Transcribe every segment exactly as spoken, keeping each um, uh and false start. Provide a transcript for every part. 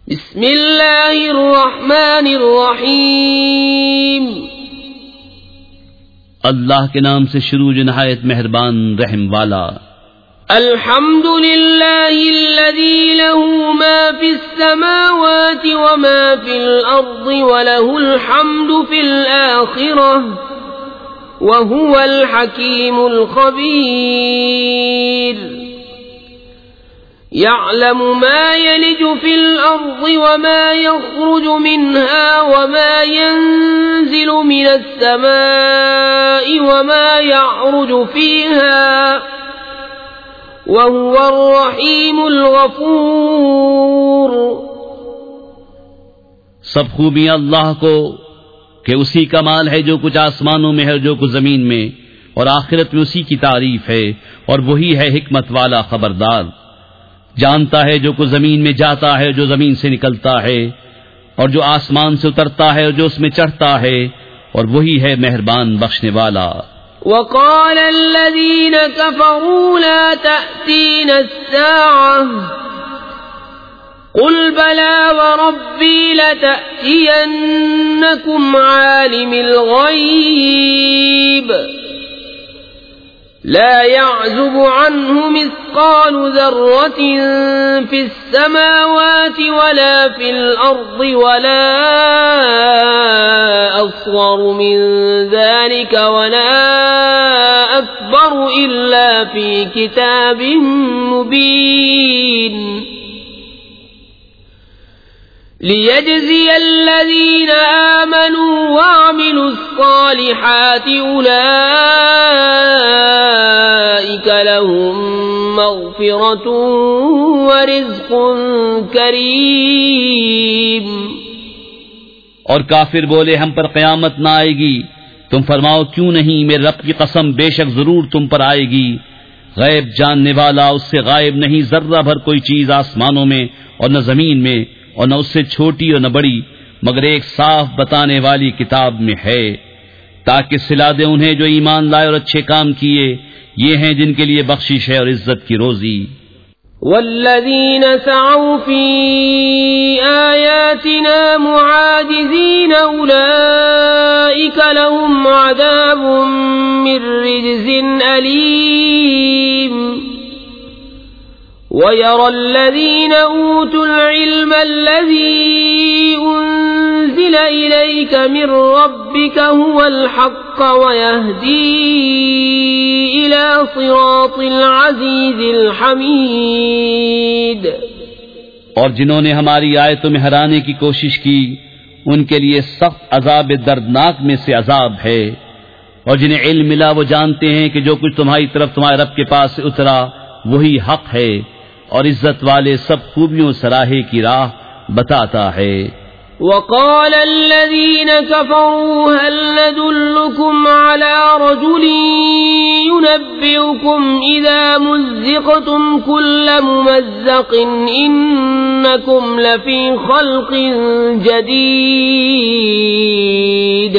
بسم اللہ الرحمن الرحیم، اللہ کے نام سے شروع جو نہایت مہربان رحم والا۔ الحمد للہ الذی له ما فی السماوات وما فی الارض وله الحمد فی الآخرہ وهو الحکیم الخبیر۔ يعلم ما يلج في الأرض وما يخرج منها وما ينزل من السماء وما يعرج فيها وهو الرحيم الغفور۔ سب خوبیاں اللہ کو کہ اسی کا مال ہے جو کچھ آسمانوں میں ہے جو کچھ زمین میں، اور آخرت میں اسی کی تعریف ہے، اور وہی ہے حکمت والا خبردار۔ جانتا ہے جو کچھ زمین میں جاتا ہے، جو زمین سے نکلتا ہے، اور جو آسمان سے اترتا ہے اور جو اس میں چڑھتا ہے، اور وہی ہے مہربان بخشنے والا۔ وقال الذين كفروا لا تأتينا الساعة قل بلى وربي لتأتينكم عالم الغيب لا يعزب عنه مثقال ذرة في السماوات ولا في الأرض ولا أصغر من ذلك ولا أكبر إلا في كتاب مبين ليجزي الذين آمنوا وعملوا الصالحات أولئك لهم مغفرة ورزق كريم۔ اور کافر بولے ہم پر قیامت نہ آئے گی، تم فرماؤ کیوں نہیں، میرے رب کی قسم بے شک ضرور تم پر آئے گی۔ غیب جاننے والا اس سے غائب نہیں ذرہ بھر کوئی چیز آسمانوں میں اور نہ زمین میں، اور نہ اس سے چھوٹی اور نہ بڑی، مگر ایک صاف بتانے والی کتاب میں ہے، تاکہ صلا دے انہیں جو ایمان لائے اور اچھے کام کیے، یہ ہیں جن کے لیے بخشش ہے اور عزت کی روزی۔ والذین سعوا فی آیاتنا معاجزین اولئک لهم عذاب من رجز علیم۔ وَيَرَى الَّذِينَ أُوتُوا الْعِلْمَ الَّذِي أُنزِلَ إِلَيْكَ مِن رَّبِّكَ هُوَ الْحَقَّ وَيَهْدِي إِلَى صِرَاطِ الْعَزِيزِ الْحَمِيدِ۔ اور جنہوں نے ہماری آیتوں میں ہرانے کی کوشش کی، ان کے لیے سخت عذاب دردناک میں سے عذاب ہے۔ اور جنہیں علم ملا وہ جانتے ہیں کہ جو کچھ تمہاری طرف تمہارے رب کے پاس سے اترا وہی حق ہے، اور عزت والے سب خوبیوں سراہے کی راہ بتاتا ہے۔ وقال الذين كفروا هل ندلكم على رجل ينبئكم إذا مزقتم كل ممزق إنكم لفي خلق جديد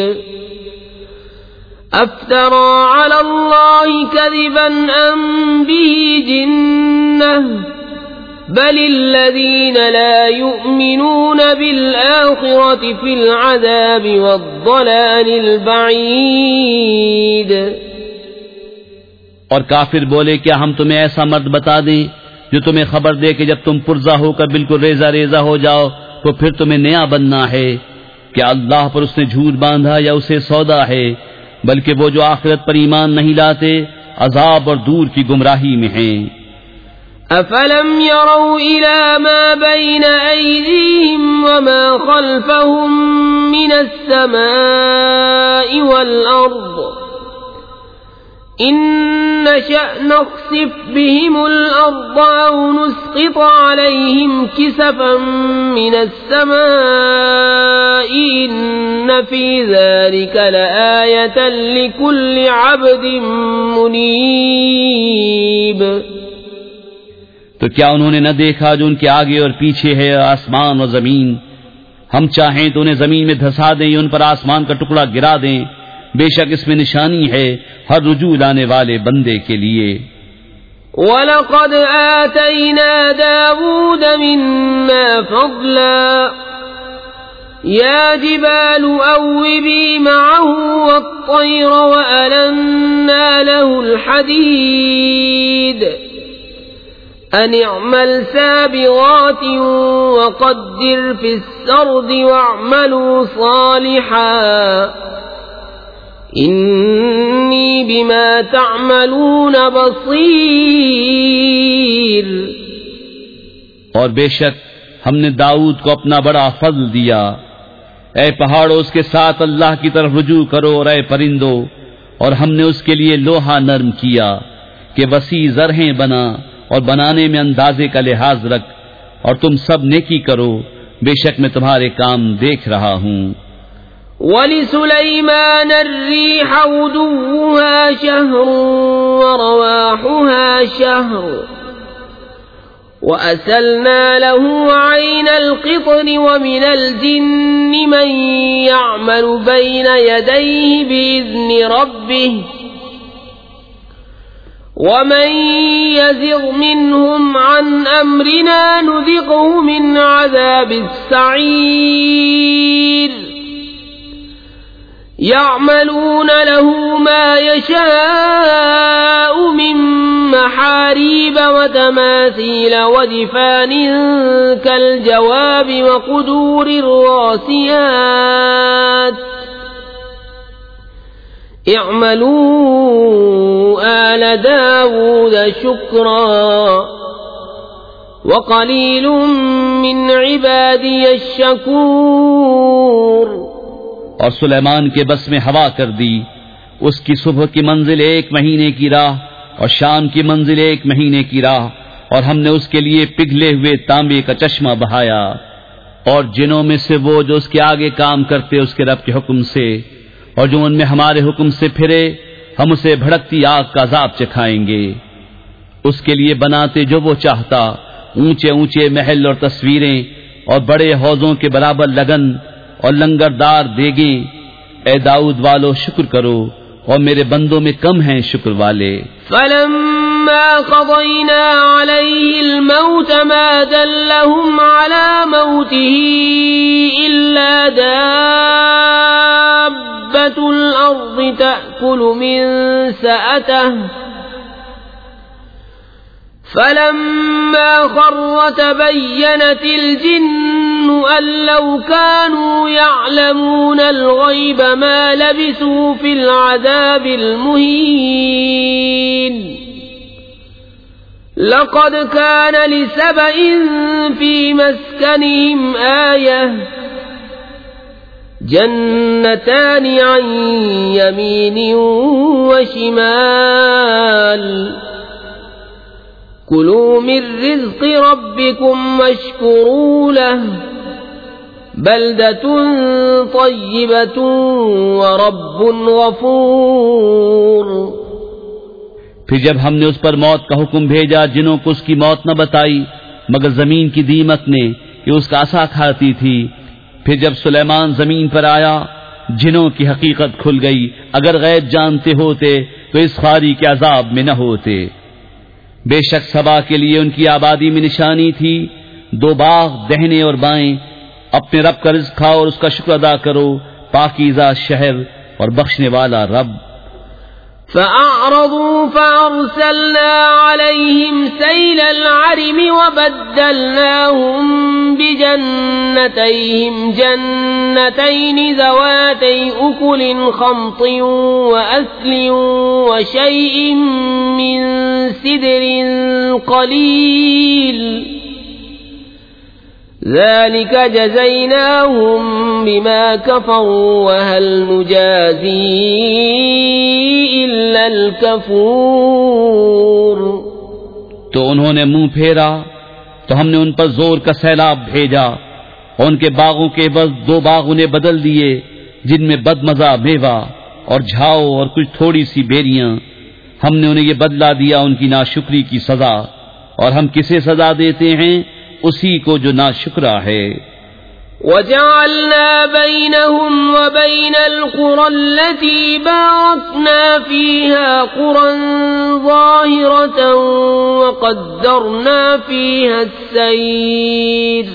افترى على الله كذبا ام به جنة بل الذين لا يؤمنون بالآخرة في العذاب والضلال البعيد۔ اور کافر بولے کیا ہم تمہیں ایسا مرد بتا دیں جو تمہیں خبر دے کہ جب تم پرزا ہو کر بالکل ریزہ ریزہ ہو جاؤ تو پھر تمہیں نیا بننا ہے؟ کیا اللہ پر اس نے جھوٹ باندھا یا اسے سودا ہے؟ بلکہ وہ جو آخرت پر ایمان نہیں لاتے عذاب اور دور کی گمراہی میں ہیں۔ افلم يروا الى ما بين ايديهم وما خلفهم من السماء والارض ان نشأ نخسف بهم الارض او نسقط عليهم كسفا من السماء ان في ذلك لآية لكل عبد منيب۔ تو کیا انہوں نے نہ دیکھا جو ان کے آگے اور پیچھے ہے آسمان اور زمین؟ ہم چاہیں تو انہیں زمین میں دھسا دیں یا ان پر آسمان کا ٹکڑا گرا دیں، بے شک اس میں نشانی ہے ہر رجوع لانے والے بندے کے لیے۔ وَلَقَدْ آتَيْنَا دَاوُودَ مِنَّا فَضْلًا يَا جِبَالُ أَوِّبِي مَعَهُ وَالطَّيْرَ وَأَلَنَّا لَهُ الْحَدِيدَ أَنِ اعْمَلْ سَابِغَاتٍ وَقَدِّرْ فِي السَّرْدِ وَاعْمَلُوا صَالِحًا إِنِّي بِمَا تَعْمَلُونَ بَصِيرٌ۔ اور بے شک ہم نے داؤد کو اپنا بڑا فضل دیا۔ اے پہاڑوں اس کے ساتھ اللہ کی طرف رجوع کرو، اور اے پرندو، اور ہم نے اس کے لیے لوہا نرم کیا کہ وسیع زرہیں بنا، اور بنانے میں اندازے کا لحاظ رکھ، اور تم سب نیکی کرو، بے شک میں تمہارے کام دیکھ رہا ہوں۔ وَلِسُلَيْمَانَ الرِّيحَ غُدُوُّهَا شَهْرٌ وَرَوَاحُهَا شَهْرٌ وَأَسَلْنَا لَهُ عَيْنَ الْقِطْرِ وَمِنَ الْجِنِّ مَن يَعْمَلُ بَيْنَ يَدَيْهِ بِإِذْنِ رَبِّهِ وَمَن يَزِغْ مِنْهُمْ عَنْ أَمْرِنَا نُذِقْهُ مِنْ عَذَابِ السَّعِيرِ يَعْمَلُونَ لَهُ مَا يَشَاءُ مِن مَّحَارِيبَ وَتَمَاثِيلَ وَجِفَانٍ كَالْجَوَابِ وَقُدُورٍ رَّاسِيَاتٍ اعْمَلُوا آلَ دَاوُودَ شُكْرًا وَقَلِيلٌ مِّنْ عِبَادِيَ الشَّكُورُ۔ اور سلیمان کے بس میں ہوا کر دی، اس کی صبح کی منزل ایک مہینے کی راہ اور شام کی منزل ایک مہینے کی راہ، اور ہم نے اس کے لیے پگھلے ہوئے تانبے کا چشمہ بہایا، اور جنوں میں سے وہ جو اس کے آگے کام کرتے اس کے رب کے حکم سے، اور جو ان میں ہمارے حکم سے پھرے ہم اسے بھڑکتی آگ کا عذاب چکھائیں گے۔ اس کے لیے بناتے جو وہ چاہتا، اونچے اونچے محل اور تصویریں، اور بڑے حوضوں کے برابر لگن اور لنگردار دیگیں۔ اے داؤد والو شکر کرو، اور میرے بندوں میں کم ہیں شکر والے۔ فَلَمَّا قَضَيْنَا عَلَيْهِ الْمَوْتَ مَا دَلَّهُمْ عَلَى مَوْتِهِ إِلَّا دَابَّةُ الْأَرْضِ تَأْكُلُ مِنْ سَأَتَهُ فَلَمَّا خَرَّ تَبَيَّنَتِ الْجِنُّ أَن لَّوْ كَانُوا يَعْلَمُونَ الْغَيْبَ مَا لَبِثُوا فِي الْعَذَابِ الْمُهِينِ لَقَدْ كَانَ لِسَبَإٍ فِي مَسْكَنِهِمْ آيَةٌ جَنَّتَانِ عَن يَمِينٍ وَشِمَالٍ كُلُوا مِن رِّزْقِ رَبِّكُمْ وَاشْكُرُوا لَهُ بَلْدَةٌ طَيِّبَةٌ وَرَبٌّ غَفُورٌ۔ پھر جب ہم نے اس پر موت کا حکم بھیجا، جنوں کو اس کی موت نہ بتائی مگر زمین کی دیمک نے کہ اس کا عصا کھاتی تھی۔ پھر جب سلیمان زمین پر آیا، جنوں کی حقیقت کھل گئی، اگر غیب جانتے ہوتے تو اس خواری کے عذاب میں نہ ہوتے۔ بے شک سبا کے لیے ان کی آبادی میں نشانی تھی، دو باغ دہنے اور بائیں۔ اپنے رب کا رزق کھاؤ اور اس کا شکر ادا کرو، پاکیزہ شہر اور بخشنے والا رب۔ فَأَعْرَضُوا فَأَرْسَلْنَا عَلَيْهِمْ سَيْلَ الْعَرِمِ وَبَدَّلْنَاهُمْ بِجَنَّتَيْهِمْ جَنَّتَيْنِ ذَوَاتَيْ أُكُلٍ خَمْطٍ وَأَثْلٍ وَشَيْءٍ مِّن سِدْرٍ قَلِيلٍ ذَلِكَ جَزَيْنَاهُمْ بِمَا كَفَرُوا وَهَلْ نُجَازِي إِلَّا الْكَفُورَ۔ تو انہوں نے منہ پھیرا تو ہم نے ان پر زور کا سیلاب بھیجا، اور ان کے باغوں کے عوض دو باغ انہیں بدل دیے، جن میں بد مزہ میوہ اور جھاؤ اور کچھ تھوڑی سی بیریاں۔ ہم نے انہیں یہ بدلہ دیا ان کی ناشکری کی سزا، اور ہم کسے سزا دیتے ہیں؟ اسی کو جو ناشکرا ہے۔ وجعلنا بينهم وبين القرى التي باركنا فيها قرى ظاهرة وقدرنا فيها السير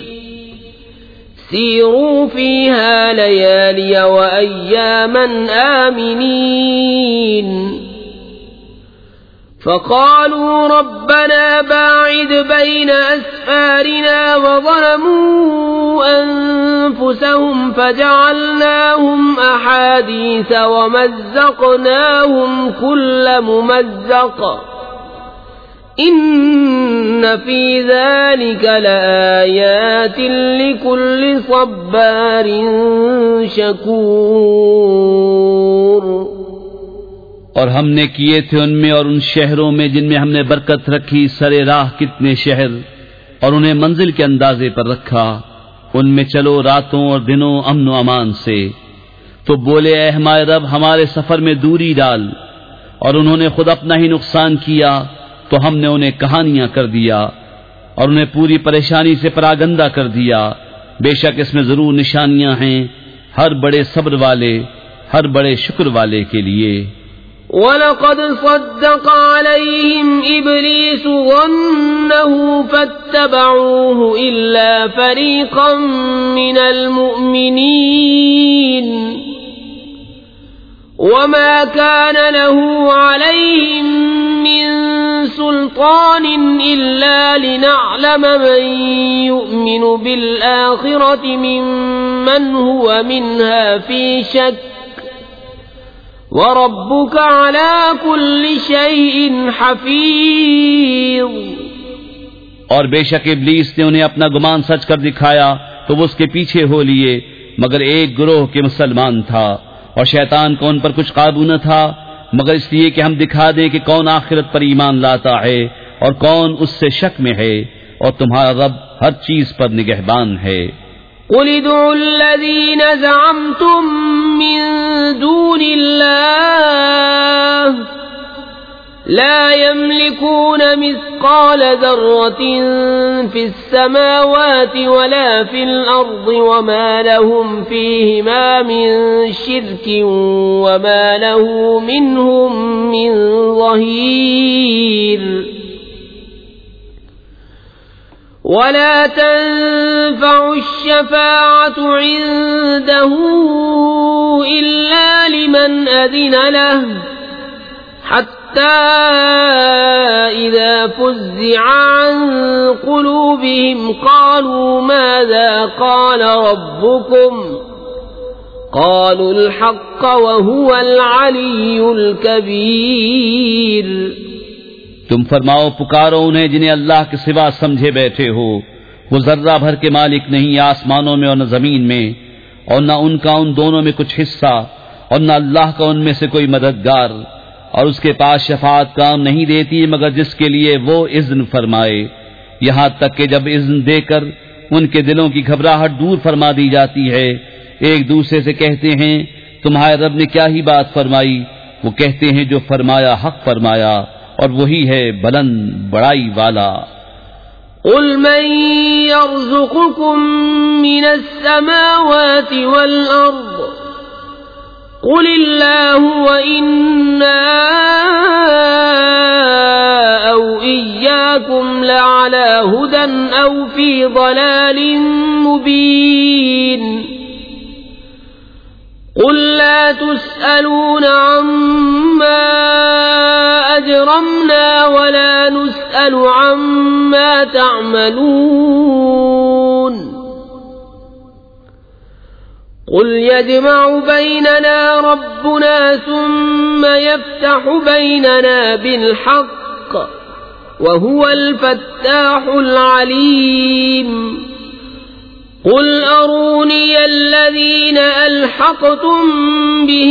سيروا فيها ليالي وأياما آمنين فقالوا ربنا باعد بين أسفارنا وظلموا أنفسهم فجعلناهم أحاديث ومزقناهم كل ممزق إن في ذلك لآيات لكل صبار شكور. اور ہم نے کیے تھے ان میں اور ان شہروں میں جن میں ہم نے برکت رکھی سرے راہ کتنے شہر اور انہیں منزل کے اندازے پر رکھا، ان میں چلو راتوں اور دنوں امن و امان سے. تو بولے اے ہمارے رب ہمارے سفر میں دوری ڈال، اور انہوں نے خود اپنا ہی نقصان کیا تو ہم نے انہیں کہانیاں کر دیا اور انہیں پوری پریشانی سے پراگندہ کر دیا. بے شک اس میں ضرور نشانیاں ہیں ہر بڑے صبر والے، ہر بڑے شکر والے کے لیے. وَلَقَدْ صَدَّقَ عَلَيْهِمْ إِبْلِيسُ ظَنَّهُ فَاتَّبَعُوهُ إِلَّا فَرِيقًا مِّنَ الْمُؤْمِنِينَ وَمَا كَانَ لَهُ عَلَيْهِمْ مِّن سُلْطَانٍ إِلَّا لِنَعْلَمَ مَن يُؤْمِنُ بِالْآخِرَةِ مِمَّنْ هُوَ مِنْهَا فِي شَكٍّ وَرَبُّكَ عَلَى كُلِّ شَيْءٍ حَفِيظٌ. اور بے شک ابلیس نے انہیں اپنا گمان سچ کر دکھایا تو وہ اس کے پیچھے ہو لیے، مگر ایک گروہ کے مسلمان تھا اور شیطان کو ان پر کچھ قابو نہ تھا مگر اس لیے کہ ہم دکھا دیں کہ کون آخرت پر ایمان لاتا ہے اور کون اس سے شک میں ہے، اور تمہارا رب ہر چیز پر نگہبان ہے. قل ادعوا الذين زعمتم من دون الله لا يملكون مثقال ذرة في السماوات ولا في الأرض وما لهم فيهما من شرك وما له منهم من ظهير. ولا تنفع الشفاعة عنده إلا لمن أذن له حتى إذا فزع عن قلوبهم قالوا ماذا قال ربكم قالوا الحق وهو العلي الكبير. تم فرماؤ پکارو انہیں جنہیں اللہ کے سوا سمجھے بیٹھے ہو، وہ ذرہ بھر کے مالک نہیں آسمانوں میں اور نہ زمین میں، اور نہ ان کا ان دونوں میں کچھ حصہ اور نہ اللہ کا ان میں سے کوئی مددگار، اور اس کے پاس شفاعت کام نہیں دیتی مگر جس کے لیے وہ اذن فرمائے، یہاں تک کہ جب اذن دے کر ان کے دلوں کی گھبراہٹ دور فرما دی جاتی ہے، ایک دوسرے سے کہتے ہیں تمہارے رب نے کیا ہی بات فرمائی، وہ کہتے ہیں جو فرمایا حق فرمایا اور وہی ہے بلند بڑائی والا. قل من يرزقكم من السماوات والأرض قل الله وإنا أو إياكم لعلى هدى أو في ضلال مبين. قل لا تسألون عما أجرمنا ولا نسأل عما تعملون. قل يجمع بيننا ربنا ثم يفتح بيننا بالحق وهو الفتاح العليم. قل أروني الذين ألحقتم به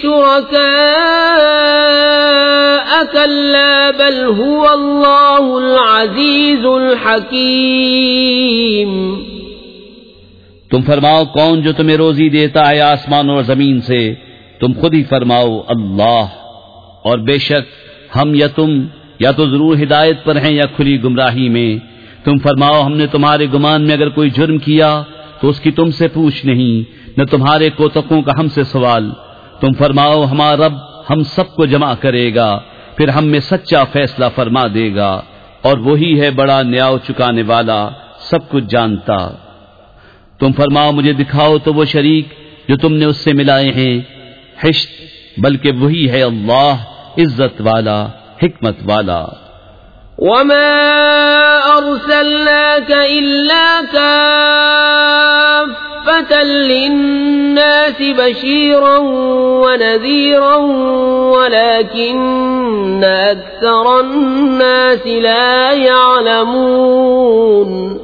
شركاء كلا بل هو الله العزيز الحكيم. تم فرماؤ کون جو تمہیں روزی دیتا ہے آسمان اور زمین سے؟ تم خود ہی فرماؤ اللہ. اور بے شک ہم یا تم یا تو ضرور ہدایت پر ہیں یا کھلی گمراہی میں. تم فرماؤ ہم نے تمہارے گمان میں اگر کوئی جرم کیا تو اس کی تم سے پوچھ نہیں، نہ تمہارے کوتکوں کا ہم سے سوال۔ تم فرماؤ ہمارا رب ہم سب کو جمع کرے گا، پھر ہم میں سچا فیصلہ فرما دے گا، اور وہی ہے بڑا نیاؤ چکانے والا، سب کچھ جانتا۔ تم فرماؤ مجھے دکھاؤ تو وہ شریک جو تم نے اس سے ملائے ہیں، حشت، بلکہ وہی ہے اللہ عزت والا حکمت والا۔ وما أرسلناك إلا كافة للناس بشيرا ونذيرا ولكن أكثر الناس لا يعلمون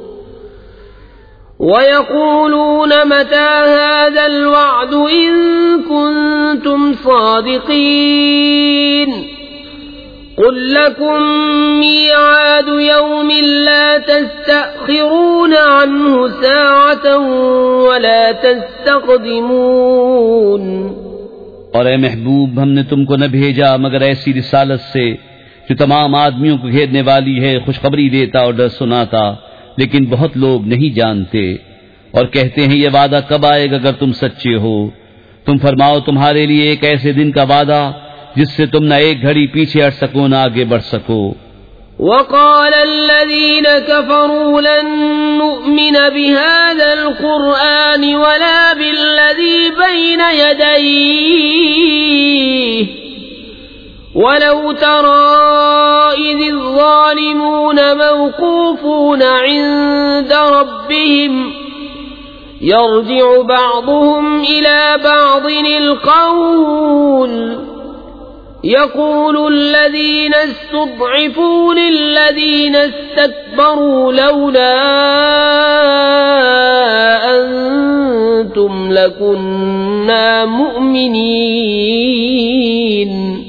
ويقولون متى هذا الوعد إن كنتم صادقين قل لكم ميعاد يوم لا تستأخرون عنه ساعة ولا تستقدمون۔ اور اے محبوب ہم نے تم کو نہ بھیجا مگر ایسی رسالت سے جو تمام آدمیوں کو گھیرنے والی ہے، خوشخبری دیتا اور ڈر سناتا، لیکن بہت لوگ نہیں جانتے اور کہتے ہیں یہ وعدہ کب آئے گا اگر تم سچے ہو۔ تم فرماؤ تمہارے لیے ایک ایسے دن کا وعدہ جس سے تم نہ ایک گھڑی پیچھے ہٹ سکو نہ آگے بڑھ سکو۔ وقال الذين كفروا لن نؤمن بهذا القرآن ولا بالذي بين يديه ولو ترى إذ الظالمون موقوفون عند ربهم يرجع بعضهم إلى بعض القول يقول الذين استضعفوا للذين استكبروا لولا أنتم لكنا مؤمنين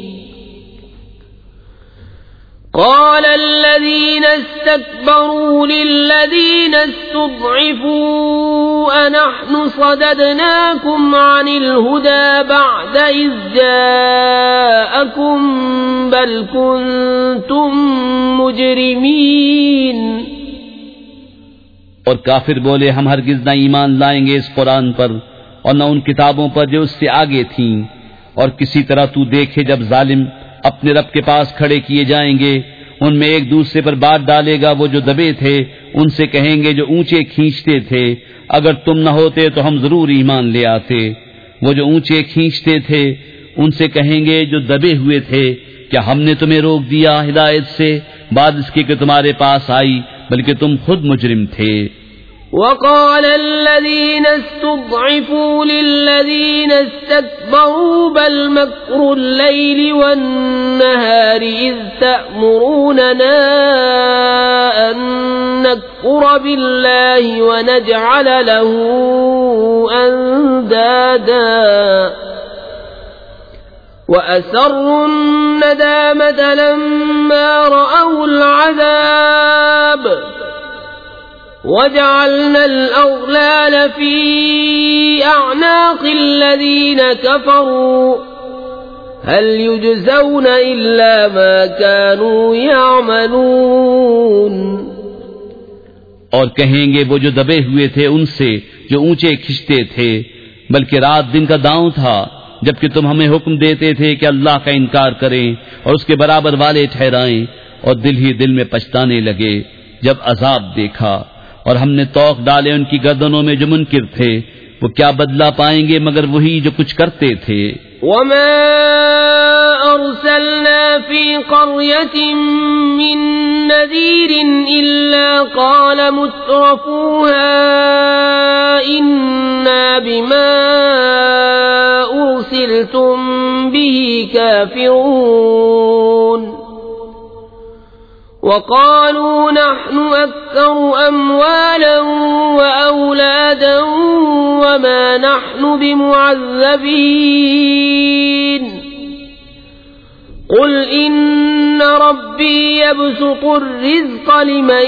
قال الذين استكبروا للذين استضعفوا أنحن صددناكم عن الهدى بعد إذ جاءكم بل كنتم مجرمين۔ اور کافر بولے ہم ہرگز نہ ایمان لائیں گے اس قرآن پر اور نہ ان کتابوں پر جو اس سے آگے تھیں، اور کسی طرح تو دیکھے جب ظالم اپنے رب کے پاس کھڑے کیے جائیں گے، ان میں ایک دوسرے پر بات ڈالے گا، وہ جو دبے تھے ان سے کہیں گے جو اونچے کھینچتے تھے اگر تم نہ ہوتے تو ہم ضرور ایمان لے آتے۔ وہ جو اونچے کھینچتے تھے ان سے کہیں گے جو دبے ہوئے تھے کیا ہم نے تمہیں روک دیا ہدایت سے بعد اس کے کہ تمہارے پاس آئی، بلکہ تم خود مجرم تھے۔ وقال الذين استضعفوا للذين استكبروا بل مكر الليل والنهار إذ تأمروننا أن نكفر بالله ونجعل له أندادا وأسروا الندامة لما رأوا العذاب وجعلنا الأغلال في أعناق الذين كفروا هل يجزون إلا ما كانوا يعملون۔ اور کہیں گے وہ جو دبے ہوئے تھے ان سے جو اونچے کھنچتے تھے، بلکہ رات دن کا داؤں تھا جبکہ تم ہمیں حکم دیتے تھے کہ اللہ کا انکار کریں اور اس کے برابر والے ٹھہرائیں، اور دل ہی دل میں پچھتانے لگے جب عذاب دیکھا، اور ہم نے توق ڈالے ان کی گردنوں میں جو منکر تھے، وہ کیا بدلہ پائیں گے مگر وہی جو کچھ کرتے تھے۔ وما أرسلنا في قرية من نذير إلا قال مترفوها إنا بما أرسلتم به كافرون وقالوا نحن أكثر أموالا وأولادا وما نحن بمعذبين قل إن ربي يبسط الرزق لمن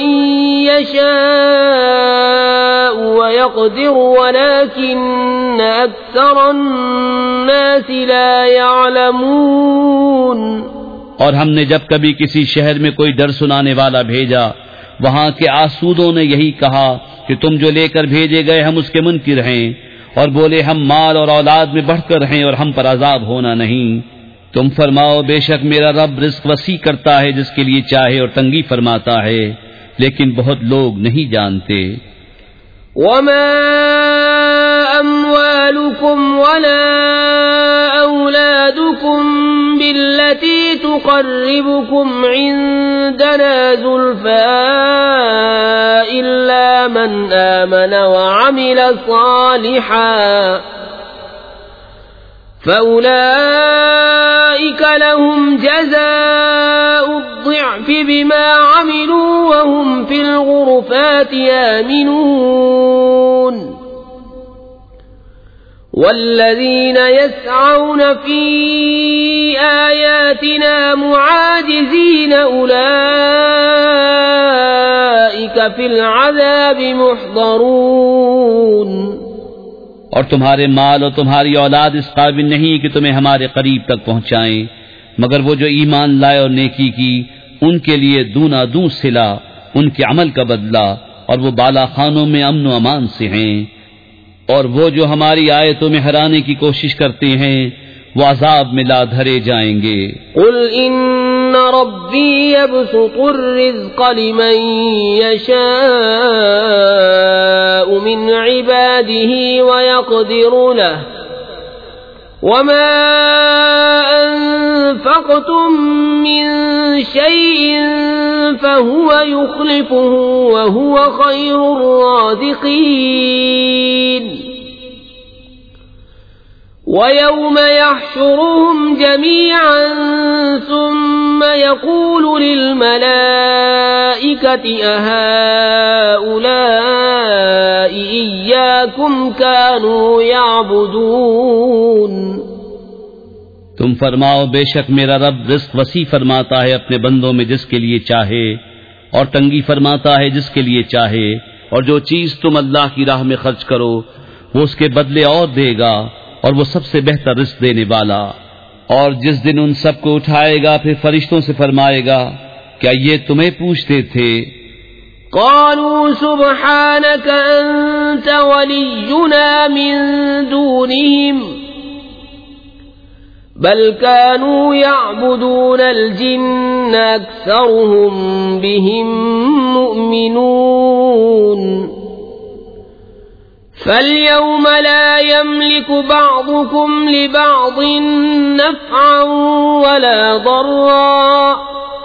يشاء ويقدر ولكن أكثر الناس لا يعلمون۔ اور ہم نے جب کبھی کسی شہر میں کوئی ڈر سنانے والا بھیجا وہاں کے آسودوں نے یہی کہا کہ تم جو لے کر بھیجے گئے ہم اس کے منکر ہیں، اور بولے ہم مال اور اولاد میں بڑھ کر ہیں اور ہم پر عذاب ہونا نہیں۔ تم فرماؤ بے شک میرا رب رزق وسیع کرتا ہے جس کے لیے چاہے اور تنگی فرماتا ہے، لیکن بہت لوگ نہیں جانتے۔ وما أموالكم ولا أولادكم بالتي تقربكم عندنا زلفى إلا من آمن وعمل صالحا فأولئك لهم جزاء الضعف بما عملوا وهم في الغرفات آمنون والذين يسعون في آياتنا معاجزين أولئك في العذاب محضرون۔ اور تمہارے مال اور تمہاری اولاد اس قابل نہیں کہ تمہیں ہمارے قریب تک پہنچائیں، مگر وہ جو ایمان لائے اور نیکی کی ان کے لیے دونا دوں صلہ، ان کے عمل کا بدلہ، اور وہ بالا خانوں میں امن و امان سے ہیں۔ اور وہ جو ہماری آیتوں میں ہرانے کی کوشش کرتے ہیں وہ عذاب میں لا دھرے جائیں گے۔ قل ان ربی یبسط الرزق لمن یشاء من عباده ويقدر له وما انفقتم من شيء فهو يخلفه وهو خير الرازقين ويوم يحشرهم جميعا ثم يقول للملائكة أهؤلاء إياكم كانوا يعبدون۔ تم فرماؤ بے شک میرا رب رزق وسیع فرماتا ہے اپنے بندوں میں جس کے لیے چاہے، اور تنگی فرماتا ہے جس کے لیے چاہے، اور جو چیز تم اللہ کی راہ میں خرچ کرو وہ اس کے بدلے اور دے گا، اور وہ سب سے بہتر رزق دینے والا۔ اور جس دن ان سب کو اٹھائے گا پھر فرشتوں سے فرمائے گا کیا یہ تمہیں پوچھتے تھے؟ قالوا سبحانك أنت ولينا من دونهم بل كانوا يعبدون الجن أكثرهم بهم مؤمنون فاليوم لا يملك بعضكم لبعض نفعا ولا ضرا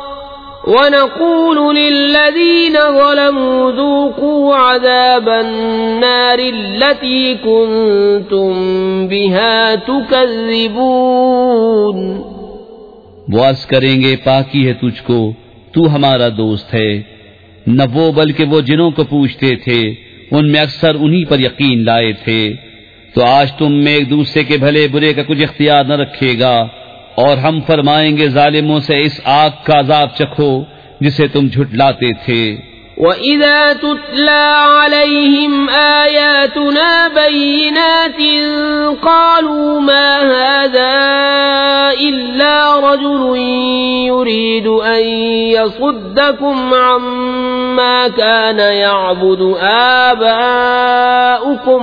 ونقول للذين ظلموا ذوقوا عذاب النار التي كنتم بها تكذبون۔ وہ عرض کریں گے پاکی ہے تجھ کو، تو ہمارا دوست ہے، نہ وہ بلکہ وہ جنوں کو پوچھتے تھے، ان میں اکثر انہی پر یقین لائے تھے۔ تو آج تم میں ایک دوسرے کے بھلے برے کا کچھ اختیار نہ رکھے گا، اور ہم فرمائیں گے ظالموں سے اس آگ کا عذاب چکھو جسے تم جھٹلاتے تھے۔ وَإِذَا تُتْلَى عَلَيْهِمْ آيَاتُنَا بَيِّنَاتٍ قَالُوا مَا هَذَا إِلَّا رَجُلٌ يُرِيدُ أَن يَصُدَّكُمْ عَمَّا كَانَ يَعْبُدُ آبَاؤُكُمْ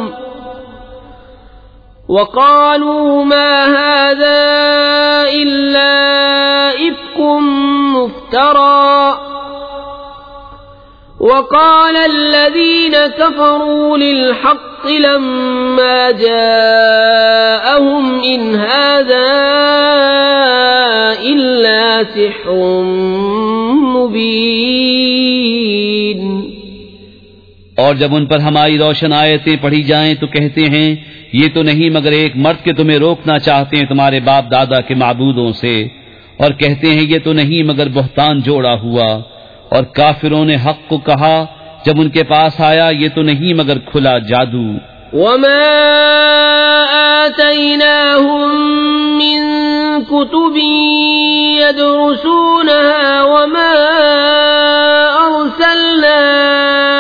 وَقَالُوا مَا هَذَا إِلَّا إِفْكٌ مُفْتَرًى وَقَالَ الَّذِينَ كَفَرُوا لِلْحَقِّ لَمَّا جَاءَهُمْ إِنْ هَذَا إِلَّا سِحْرٌ مُبِينٌ۔ اور جب ان پر ہماری روشن آیتیں پڑھی جائیں تو کہتے ہیں یہ تو نہیں مگر ایک مرد کے تمہیں روکنا چاہتے ہیں تمہارے باپ دادا کے معبودوں سے، اور کہتے ہیں یہ تو نہیں مگر بہتان جوڑا ہوا۔ اور کافروں نے حق کو کہا جب ان کے پاس آیا یہ تو نہیں مگر کھلا جادو۔ وما آتيناهم من كتب يدرسونها وما أرسلنا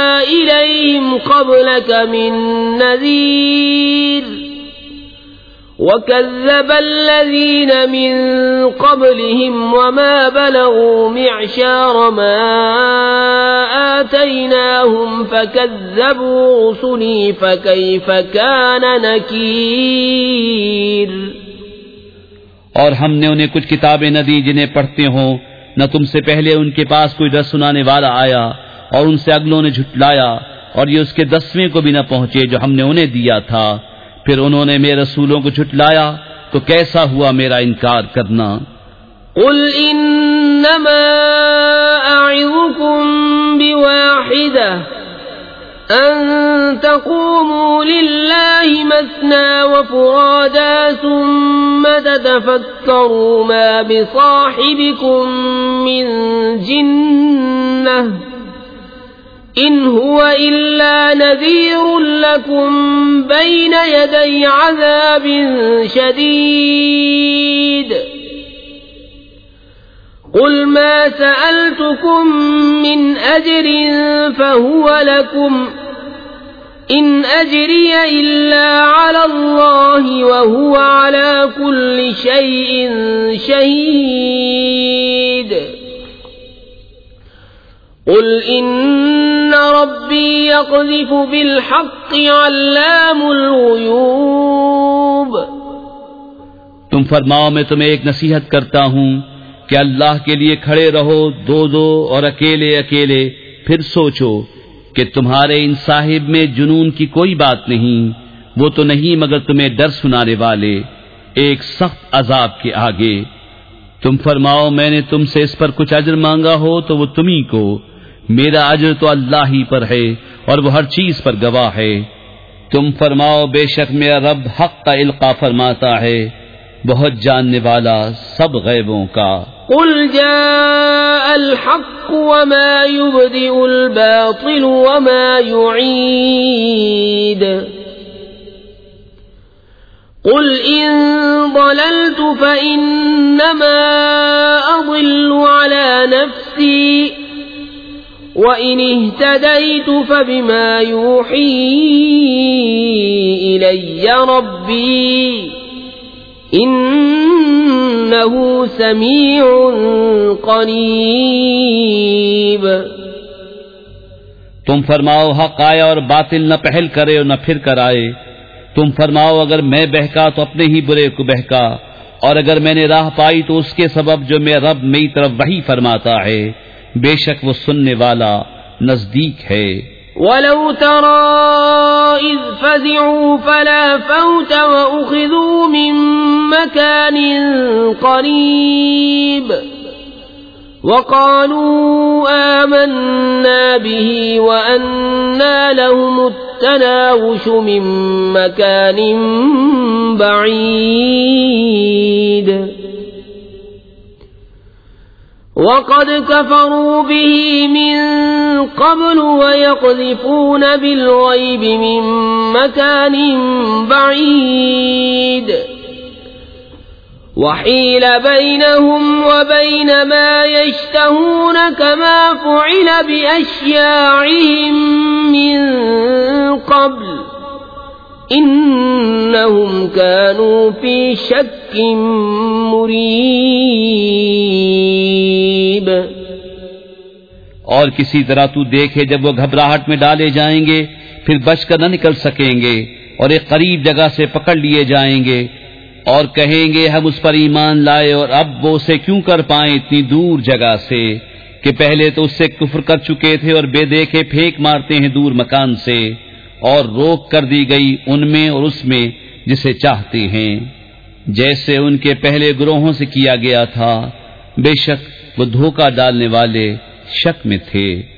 إليهم قبلك من نذير وكذب الذين من قبلهم وما بلغوا معشار ما آتيناهم فكذبوا رسلي فكيف كان نكير۔ اور ہم نے انہیں کچھ کتابیں نہ دی جنہیں پڑھتے ہوں، نہ تم سے پہلے ان کے پاس کوئی رس سنانے والا آیا، اور ان سے اگلوں نے جھٹلایا، اور یہ اس کے دسویں کو بھی نہ پہنچے جو ہم نے انہیں دیا تھا۔ پھر انہوں نے میرے رسولوں کو جھٹلایا تو کیسا ہوا میرا انکار کرنا۔ قل انما اعظكم بواحدة ان تقوموا لله مثنى وفرادا ثم تتفكروا ما بصاحبكم من جنة إن هو إلا نذير لكم بين يدي عذاب شديد۔ قل ما سألتكم من أجر فهو لكم إن أجري إلا على الله وهو على كل شيء شهيد۔ قل إن ربي يقذف بالحق علام الغيوب۔ تم فرماؤ میں تمہیں ایک نصیحت کرتا ہوں کہ اللہ کے لیے کھڑے رہو دو دو اور اکیلے اکیلے، پھر سوچو کہ تمہارے ان صاحب میں جنون کی کوئی بات نہیں، وہ تو نہیں مگر تمہیں ڈر سنانے والے ایک سخت عذاب کے آگے۔ تم فرماؤ میں نے تم سے اس پر کچھ اجر مانگا ہو تو وہ تمہیں کو، میرا اجر تو اللہ ہی پر ہے اور وہ ہر چیز پر گواہ ہے۔ تم فرماؤ بے شک میرا رب حق کا القا فرماتا ہے، بہت جاننے والا سب غیبوں کا۔ قل جاء الحق وما يبدئ الباطل وما يعيد۔ قل إن ضللت فإنما أضل على نفسي وَإِنِ اهْتَدَيْتُ فَبِمَا يُوحِي إِلَيَّ رَبِّي إِنَّهُ سَمِيعٌ قَرِيبٌ۔ تم فرماؤ حق آئے اور باطل نہ پہل کرے اور نہ پھر کر آئے۔ تم فرماؤ اگر میں بہکا تو اپنے ہی برے کو بہکا، اور اگر میں نے راہ پائی تو اس کے سبب جو میرا رب میری طرف وحی فرماتا ہے، بے شک وہ سننے والا نزدیک ہے۔ وَلَوْ تَرَىٰ إِذْ فَزِعُوا فَلَا فَوْتَ وَأُخِذُوا مِن مَّكَانٍ قَرِيبٍ وَقَالُوا آمَنَّا بِهِ وَأَنَّىٰ لَهُمُ التَّنَاوُشُ مِن مَّكَانٍ بَعِيدٍ وَقَدْ كَفَرُوا بِهِ مِن قَبْلُ وَيَقْذِفُونَ بِالْغَيْبِ مِن مَّكَانٍ بَعِيدٍ وَحِيلَ بَيْنَهُمْ وَبَيْنَ مَا يَشْتَهُونَ كَمَا فُعِلَ بِأَشْيَاعِهِم مِّن قَبْلُ إِنَّهُمْ كَانُوا فِي شَكٍّ مُّرِيبٍ۔ اور کسی طرح تو دیکھے جب وہ گھبراہٹ میں ڈالے جائیں گے پھر بچ کر نہ نکل سکیں گے، اور ایک قریب جگہ سے پکڑ لیے جائیں گے اور کہیں گے ہم اس پر ایمان لائے، اور اب وہ اسے کیوں کر پائیں اتنی دور جگہ سے کہ پہلے تو اس سے کفر کر چکے تھے اور بے دیکھے پھینک مارتے ہیں دور مکان سے، اور روک کر دی گئی ان میں اور اس میں جسے چاہتے ہیں، جیسے ان کے پہلے گروہوں سے کیا گیا تھا، بے شک وہ دھوکہ ڈالنے والے شک میں تھے۔